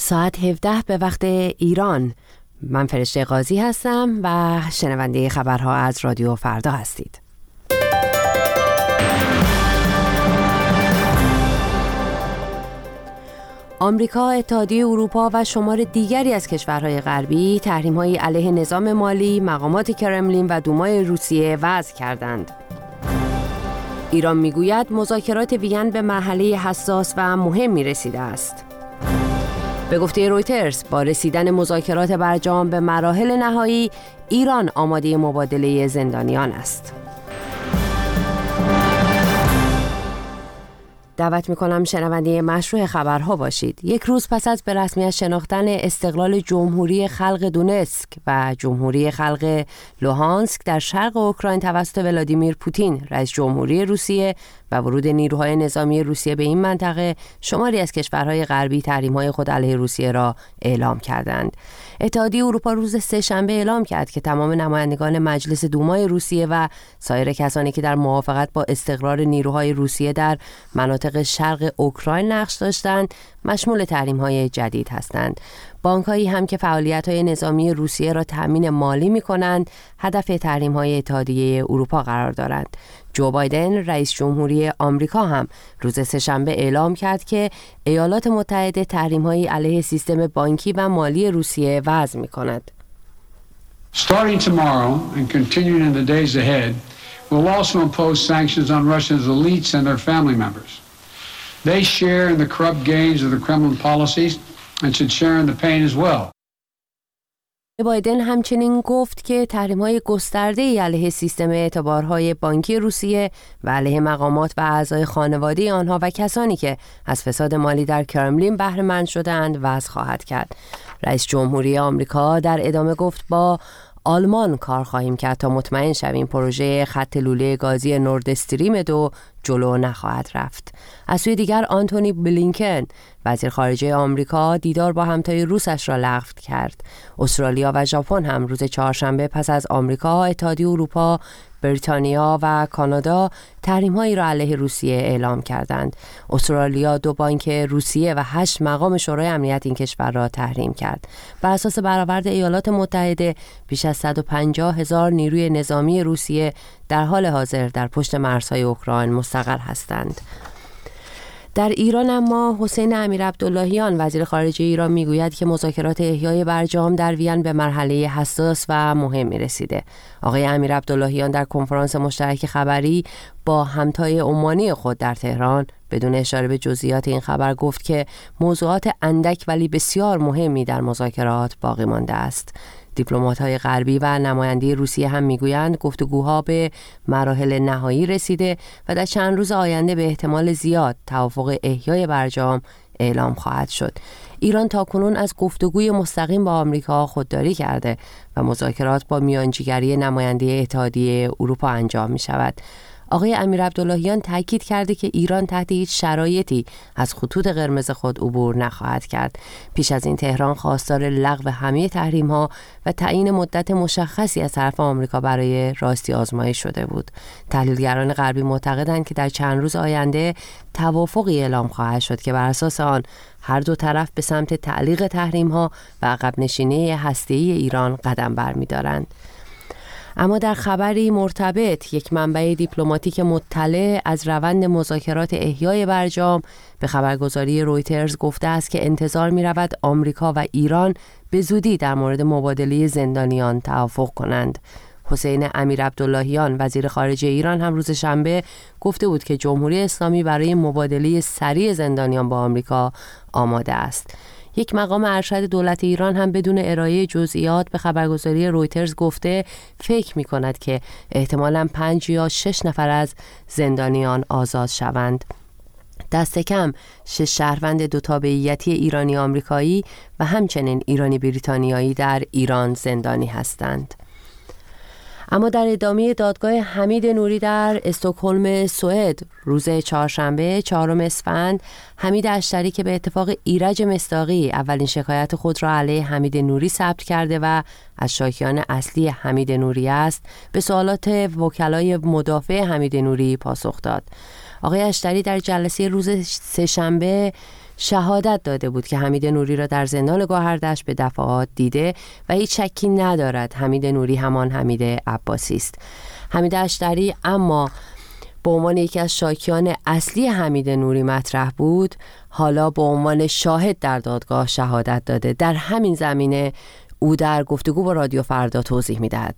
ساعت 17 به وقت ایران. من فرشته قاضی هستم و شنونده خبرها از رادیو فردا هستید. آمریکا، اتحادیه اروپا و شمار دیگری از کشورهای غربی تحریم‌های علیه نظام مالی، مقامات کرملین و دومای روسیه وضع کردند. ایران میگوید مذاکرات وین به مرحله حساس و مهمی رسیده است. به گفته رویترز، با رسیدن مذاکرات برجام به مراحل نهایی، ایران آماده مبادله زندانیان است. دعوت میکنم شنونده مشروع خبرها باشید. یک روز پس از به رسمیت شناختن استقلال جمهوری خلق دونتسک و جمهوری خلق لوهانسک در شرق اوکراین توسط ولادیمیر پوتین رئیس جمهوری روسیه و ورود نیروهای نظامی روسیه به این منطقه، شماری از کشورهای غربی تحریم‌های خود علیه روسیه را اعلام کردند. اتحادیه اروپا روز سه‌شنبه اعلام کرد که تمام نمایندگان مجلس دومای روسیه و سایر کسانی که در موافقت با استقرار نیروهای روسیه در مناطق شرق اوکراین نقش داشتند، مشمول تحریم‌های جدید هستند. بانک‌هایی هم که فعالیت‌های نظامی روسیه را تأمین مالی می‌کنند، هدف تحریم‌های اتحادیه اروپا قرار دارند. جو بایدن رئیس جمهوری آمریکا هم روز سه‌شنبه اعلام کرد که ایالات متحده تحریم‌هایی علیه سیستم بانکی و مالی روسیه وضع می‌کند. Starting tomorrow and continuing in the days ahead, we'll also impose sanctions on Russia's elites and their family members. They share in the corrupt gains of the Kremlin policies and should share in the pain as well. بایدن همچنین گفت که تحریم‌های گسترده‌ای علیه سیستم اعتبارهای بانکی روسیه و علیه مقامات و اعضای خانواده آنها و کسانی که از فساد مالی در کرملین بهره مند شده‌اند وضع خواهد کرد. رئیس جمهوری آمریکا در ادامه گفت با آلمان کار خواهیم کرد تا مطمئن شویم پروژه خط لوله گازی نورد استریم 2 جلو نخواهد رفت. از سوی دیگر آنتونی بلینکن وزیر خارجه آمریکا دیدار با همتای روسش را لغو کرد. استرالیا و ژاپن هم روز چهارشنبه پس از آمریکا، اتحادیه اروپا، بریتانیا و کانادا تحریم‌هایی را علیه روسیه اعلام کردند. استرالیا 2 بانک روسیه و 8 مقام شورای امنیت این کشور را تحریم کرد. بر اساس برآورد ایالات متحده، بیش از 150,000 نیروی نظامی روسیه در حال حاضر در پشت مرزهای اوکراین مستقر هستند. در ایران اما حسین امیرعبداللهیان وزیر خارجه ایران میگوید که مذاکرات احیای برجام در وین به مرحله حساس و مهمی رسیده. آقای امیرعبداللهیان در کنفرانس مشترک خبری با همتای عمانی خود در تهران بدون اشاره به جزئیات این خبر گفت که موضوعات اندک ولی بسیار مهمی در مذاکرات باقی مانده است. دیپلمات‌های غربی و نماینده روسیه هم میگویند گفتگوها به مراحل نهایی رسیده و در چند روز آینده به احتمال زیاد توافق احیای برجام اعلام خواهد شد. ایران تاکنون از گفتگوی مستقیم با آمریکا خودداری کرده و مذاکرات با میانجیگری نماینده اتحادیه اروپا انجام می شود. آقای امیرعبداللهیان تاکید کرده که ایران تحت هیچ شرایطی از خطوط قرمز خود عبور نخواهد کرد. پیش از این تهران خواستار لغو همه تحریم‌ها و تعیین مدت مشخصی از طرف آمریکا برای راستی آزمایش شده بود. تحلیلگران غربی معتقدند که در چند روز آینده توافقی اعلام خواهد شد که بر اساس آن هر دو طرف به سمت تعلیق تحریم‌ها و عقب نشینی هسته‌ای ایران قدم برمی‌دارند. اما در خبری مرتبط، یک منبع دیپلماتیک مطلع از روند مذاکرات احیای برجام به خبرگزاری رویترز گفته است که انتظار می رود آمریکا و ایران به زودی در مورد مبادله زندانیان توافق کنند. حسین امیرعبداللهیان وزیر خارجه ایران هم روز شنبه گفته بود که جمهوری اسلامی برای مبادله سریع زندانیان با آمریکا آماده است. یک مقام ارشد دولت ایران هم بدون ارائه جزئیات به خبرگزاری رویترز گفته فکر می کند که احتمالاً 5 یا 6 نفر از زندانیان آزاد شوند. دست کم 6 شهروند 2 تابعیتی ایرانی آمریکایی و همچنین ایرانی بریتانیایی در ایران زندانی هستند. اما در ادامه دادگاه حمید نوری در استکهلم سوئد روز چهارشنبه 4 اسفند، حمید اشتری که به اتفاق ایرج مصداقی اولین شکایت خود را علیه حمید نوری ثبت کرده و از شاکیان اصلی حمید نوری است، به سوالات وکلای مدافع حمید نوری پاسخ داد. آقای اشتری در جلسه روز سه‌شنبه شهادت داده بود که حمید نوری را در زندان گوهردشت به دفعات دیده و هیچ شکی ندارد حمید نوری همان حمید عباسی است. حمید اشتری اما به عنوان یکی از شاکیان اصلی حمید نوری مطرح بود، حالا به عنوان شاهد در دادگاه شهادت داده. در همین زمینه او در گفتگو با رادیو فردا توضیح می‌دهد.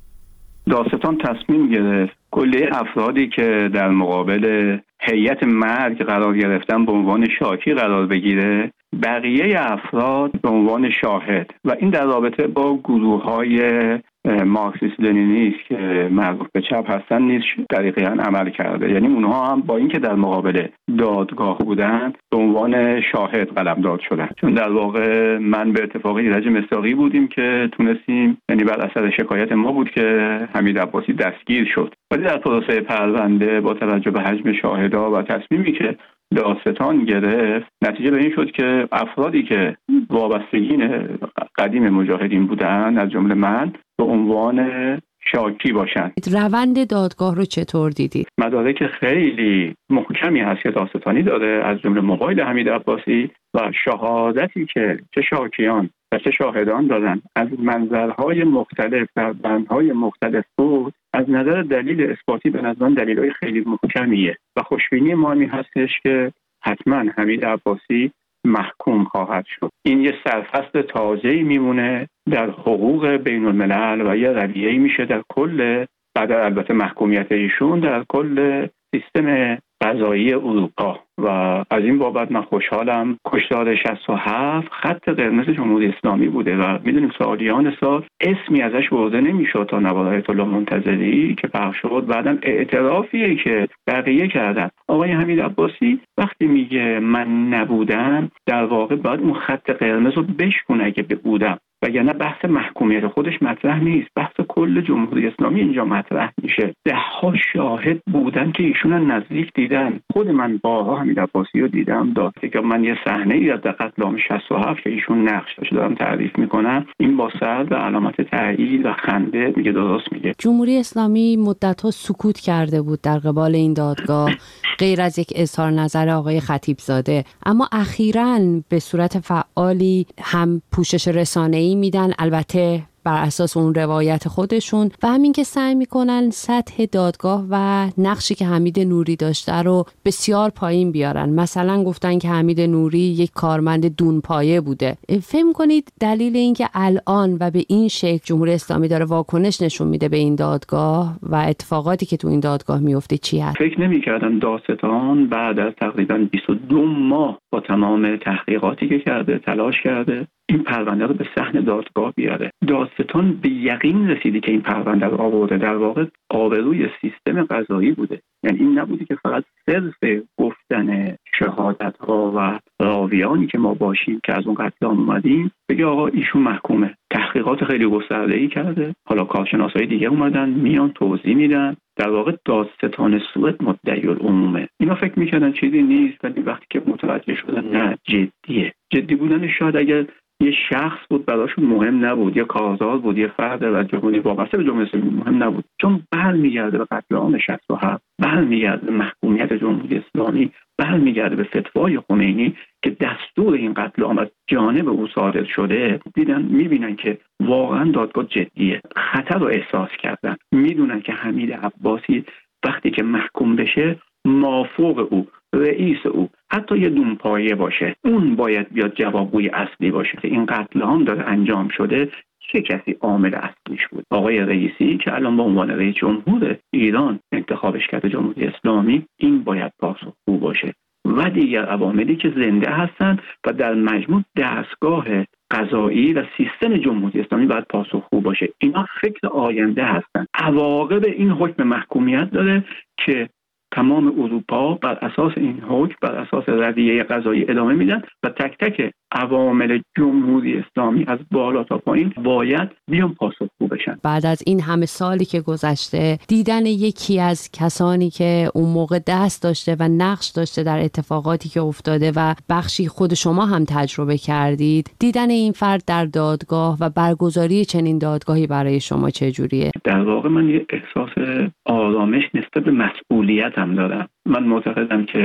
دادستان تصمیم گرفت کلیه افرادی که در مقابل هیئت مرگ قرار گرفتن به عنوان شاکی قرار بگیره، بقیه افراد به عنوان شاهد، و این در رابطه با گروه‌های مارکسیست لنینیست که معروف به چپ هستن نیز دقیقاً عمل کرده. یعنی اونها هم با اینکه در مقابل دادگاه بودن به عنوان شاهد قلمداد شدن. چون در واقع من به اتفاق ایرج مصداقی بودیم که تونستیم، یعنی بر اثر شکایت ما بود که حمید عباسی دستگیر شد، ولی در پروسه پرونده با توجه به حجم شاهدها و تصمیمی که دادستان گرفت، نتیجه به این شد که افرادی که وابستگین قدیم مجاهدین بودن از جمله من به عنوان شاکی باشند. روند دادگاه رو چطور دیدید؟ مدارک خیلی محکمی هست که دادستانی داره، از جمله موبایل حمید عباسی و شهادتی که چه شاکیان و چه شاهدان دادن از منظرهای مختلف در بندهای مختلف بود. از نظر دلیل اثباتی به نظر دلیل‌های خیلی محکمیه و خوشبینی ما این هستش که حتما حمید عباسی محکوم خواهد شد. این یه سرفصل تازه‌ای میمونه در حقوق بین الملل و یه رویه‌ای میشه در کل، بعد البته محکومیت ایشون، در کل سیستم قضایی اروپا. و از این بابت من خوشحالم. کشتار 67 خط قرمز جمهوری اسلامی بوده و میدونیم سالیان سال اسمی ازش برده نمیشد تا نوار آیت الله منتظری که پخش شد. بعدم اعترافیه که بقیه کردن. آقای حمید عباسی وقتی میگه من نبودم، در واقع باید اون خط قرمز رو بشکنه اگه بودم، وگرنه بحث محکومیت خودش مطرح نیست، بحث کل جمهوری اسلامی اینجا مطرح میشه. ده‌ها شاهد بودن که ایشون نزدیک دیدن. خود من بارها حمید عباسی رو دیدم. داده که من یه صحنه‌ای از قتل عام 67 که ایشون نقش داشته دارم تعریف میکنم، این با سر و علامت تأیید و خنده میگه درست میگه. جمهوری اسلامی مدت‌ها سکوت کرده بود در قبال این دادگاه غیر از یک اظهار نظر آقای خطیبزاده، اما اخیراً به صورت فعالی هم پوشش رسانه‌ای میدن، البته بر اساس اون روایت خودشون، و همین که سعی میکنن سطح دادگاه و نقشی که حمید نوری داشته رو بسیار پایین بیارن. مثلا گفتن که حمید نوری یک کارمند دونپایه بوده. فهم کنید دلیل این که الان و به این شکل جمهوری اسلامی داره واکنش نشون میده به این دادگاه و اتفاقاتی که تو این دادگاه میفته چی هست؟ فکر نمی‌کردم دادستان بعد از تقریبا 22 ماه با تمام تحقیقاتی که کرده، تلاش کرده، این پرونده رو به صحن دادگاه بیاره. دادستان به یقین رسیدی که این پرونده رو آورده در واقع آبروی سیستم قضایی بوده. یعنی این نبودی که فقط صرف گفتن شهادت ها و راویانی که ما باشیم که از اون قتل عام اومدیم بگه آقا ایشون محکومه. تحقیقات خیلی گسترده‌ای کرده، حالا کارشناسای دیگه اومدن میان توضیح میدن. در واقع دادستان سوئد مدعی العمومه. اینا فکر میکردن چیزی نیست، ولی وقتی که متوجه شدن نه جدیه. جدی بودن شاید اگر یه شخص بود براشون مهم نبود، یه کارزار بود، یه فرد از جمهوری وابسته به جمهوری اسلامی مهم نبود، چون برمیگرده به قتل عام 67، برمیگرده به محکومیت جمهوری اسلامی، برمیگرده به فتوای خمینی که دستور این قتل عام از جانب او صادر شده. میبینن که واقعا دادگاه جدیه، خطر رو احساس کردن، میدونن که حمید عباسی وقتی که محکوم بشه مافوق او، رئیس او، حتی یه دونپایه باشه، اون باید بیاد جوابگوی اصلی باشه که این قتل عام داره انجام شده، چه کسی عامل اصلیش بود. آقای رئیسی که الان به عنوان رئیس جمهور ایران انتخابش کرده جمهوری اسلامی، این باید پاسخگو باشه و دیگر عواملی که زنده هستن و در مجموع دستگاه قضایی و سیستم جمهوری اسلامی باید پاسخگو باشه. اینا فکر آینده هستن. عواقب این حکم محکومیت داره که تمام اروپا بر اساس این حکم، بر اساس رویه قضایی ادامه میدن و تک تک عوامل جمهوری اسلامی از بالا تا پایین باید بیان پاسخگو بشن. بعد از این همه سالی که گذشته، دیدن یکی از کسانی که اون موقع دست داشته و نقش داشته در اتفاقاتی که افتاده و بخشی خود شما هم تجربه کردید، دیدن این فرد در دادگاه و برگزاری چنین دادگاهی برای شما چجوریه؟ در واقع من یه احساس آرامش نسبت به مسئولیت هم دارم. من معتقدم که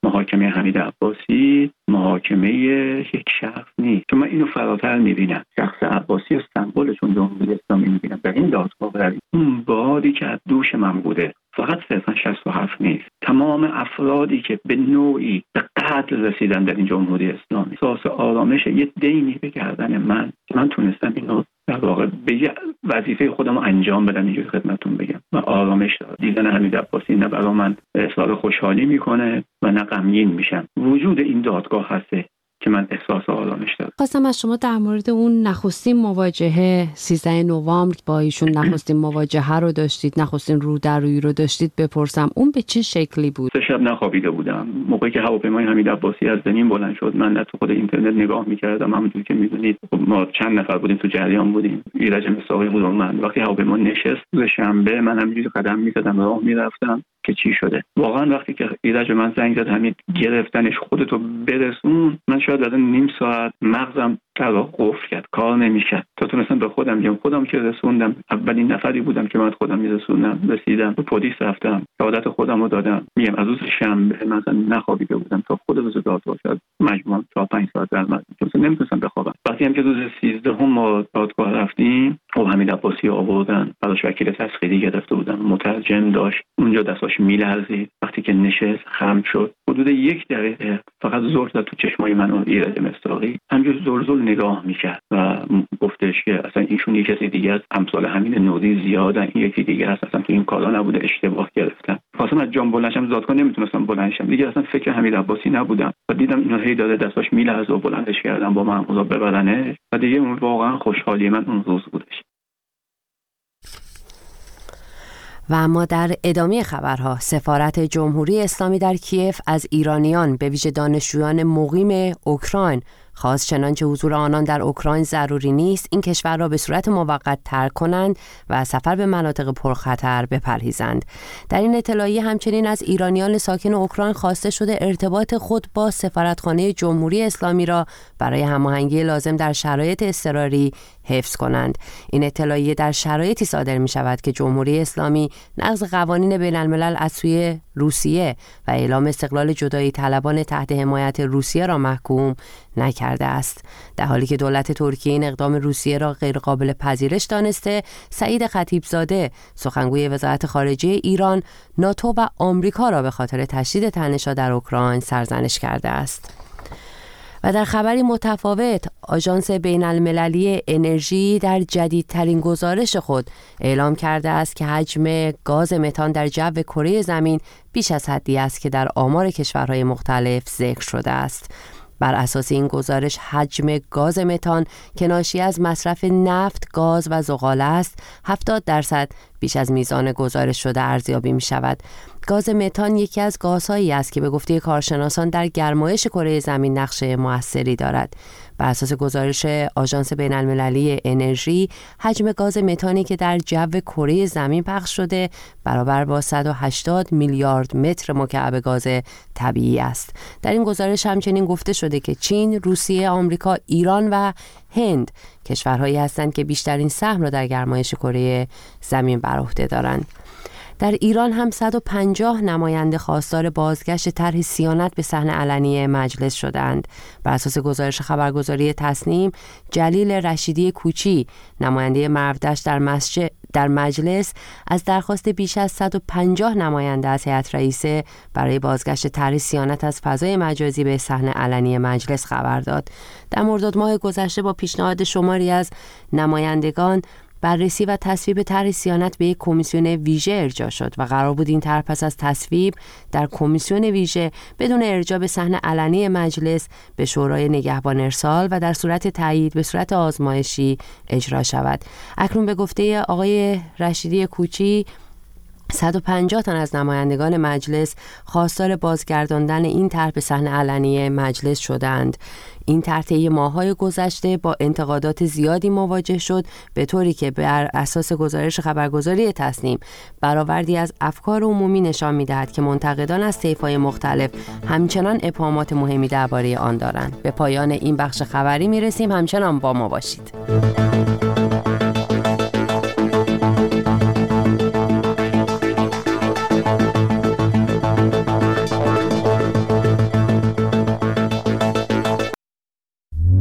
محاکمه حمید عباسی محاکمه یک شخص نیست، چون من اینو فراتر میبینم. شخص عباسی و سمبولشون جمهوری اسلامی میبینم. در این دادگاه اون بادی که از دوش من بوده فقط صرفا 67 نیست، تمام افرادی که به نوعی به قتل رسیدن در این جمهوری اسلامی، احساس آرامش یه دینی به گردن من تونستم اینو در واقع به وظیفه خودم رو انجام بدم. اینجوری خدمتتون بگم و آرامش داد. دیدن حمید عباسی نه برای من احساس خوشحالی میکنه و نه غمگین میشم. وجود این دادگاه هسته که من احساس آرامش دارم. خواستم از شما در مورد اون نخستین مواجهه 13 نوامبر با ایشون نخستین مواجهه رو داشتید، نخستین رو در روی رو داشتید بپرسم اون به چه شکلی بود؟ 3 شب نخوابیده بودم. موقعی که هواپیمای حمید عباسی از زمین بلند شد من تو خود اینترنت نگاه می‌کردم. همونجوری که می‌دونید ما چند نفر بودیم تو جریان بودیم. ایرج مصداقی بود. من وقتی هواپیما نشست روز شنبه من همینجوری قدم می‌زدم راه می‌رفتم که چی شده. واقعا وقتی که ایرج من زنگ زد حمید گرفتنش خودتو برسون، من شاید از نیم ساعت مغزم قفل کرد، کار نمی‌کرد تا تونستم به خودم بیام. خودم که رسوندم، اولین نفری بودم که من خودم میرسوندم، رسیدم به پلیس رفتم، شهادت خودم رو دادم. میگم از روز شنبه مثلا نخوابیده بودم تا خود روز دادگاه شد مجموعاً 4-5 ساعت در مجلس چون نمیتونستم بخوابم. وقتی هم که روز 13 ما دادگاه رفتیم و حمید عباسی آوردن، براش وکیل تسخیری گرفته بودن، مترجم داشت، اونجا دستاش میلرزید. وقتی که نشست خم شد، حدود 1 دقیقه فقط زل زد تو چشمای من و ایرج مصداقی، همینجور زل نگاه میکرد و گفتش که اصلا ایشون یک کسی دیگه است، امثال همین نوری زیادن، این یکی دیگه است، اصلا تو این کارا نبوده، اشتباه گرفتن. خواستم از جام بلندشم، دادگاه نمیتونستم بلندشم دیگه، اصلا فکر حمید عباسی نبودم و دیدم اینو هی داره دستاش میلرزه و بلندش کردم با مأمورا ببرنش و دیگه اون واقعا خوشحالی من اون روز بودش. و اما در ادامه خبرها، سفارت جمهوری اسلامی در کیف از ایرانیان به ویژه دانشجویان مقیم اوکراین خواست چنانچه حضور آنان در اوکراین ضروری نیست این کشور را به صورت موقت ترک کنند و سفر به مناطق پرخطر بپرهیزند. در این اطلاعیه همچنین از ایرانیان ساکن اوکراین خواسته شده ارتباط خود با سفارتخانه جمهوری اسلامی را برای هماهنگی لازم در شرایط اضطراری حفظ کنند. این اطلاعیه در شرایطی صادر می شود که جمهوری اسلامی نقض قوانین بین الملل از سوی روسیه و اعلام استقلال جدایی طلبان تحت حمایت روسیه را محکوم نکرده است. در حالی که دولت ترکیه این اقدام روسیه را غیر قابل پذیرش دانسته، سعید خطیبزاده سخنگوی وزارت خارجه ایران ناتو و آمریکا را به خاطر تشدید تنش‌ها در اوکراین سرزنش کرده است. و در خبری متفاوت، آژانس بین المللی انرژی در جدیدترین گزارش خود اعلام کرده است که حجم گاز متان در جو کره زمین بیش از حدی است که در آمار کشورهای مختلف ذکر شده است. بر اساس این گزارش حجم گاز متان که ناشی از مصرف نفت، گاز و زغال است 70% بیش از میزان گزارش شده ارزیابی می شود. گاز متان یکی از گازهایی است که به گفته کارشناسان در گرمایش کره زمین نقش موثری دارد. بر اساس گزارش آژانس بین المللی انرژی، حجم گاز متانی که در جو کره زمین پخش شده برابر با 180 میلیارد متر مکعب گاز طبیعی است. در این گزارش همچنین گفته شده که چین، روسیه، آمریکا، ایران و هند کشورهایی هستند که بیشترین سهم را در گرمایش کره زمین بر عهده دارند. در ایران هم 150 نماینده خواستار بازگشت طرح صیانت به صحن علنی مجلس شدند. بر اساس گزارش خبرگزاری تصنیم، جلیل رشیدی کوچی، نماینده مرودشت در مجلس، از درخواست بیش از 150 نماینده از هیئت رئیسه برای بازگشت طرح صیانت از فضای مجازی به صحن علنی مجلس خبر داد. در مرداد ماه گذشته با پیشنهاد شماری از نمایندگان بررسی و تصویب طرح صیانت به یک کمیسیون ویژه ارجاع شد و قرار بود این طرح پس از تصویب در کمیسیون ویژه بدون ارجاع به صحن علنی مجلس به شورای نگهبان ارسال و در صورت تایید به صورت آزمایشی اجرا شود. اکنون به گفته آقای رشیدی کوچی 150 تن از نمایندگان مجلس خواستار بازگرداندن این طرح به صحن علنی مجلس شدند. این طرح طی ماه‌های گذشته با انتقادات زیادی مواجه شد، به طوری که بر اساس گزارش خبرگزاری تصنیم برآوردی از افکار عمومی نشان می‌دهد که منتقدان از طیف‌های مختلف همچنان ابهامات مهمی درباره آن دارند. به پایان این بخش خبری می‌رسیم، همچنان با ما باشید.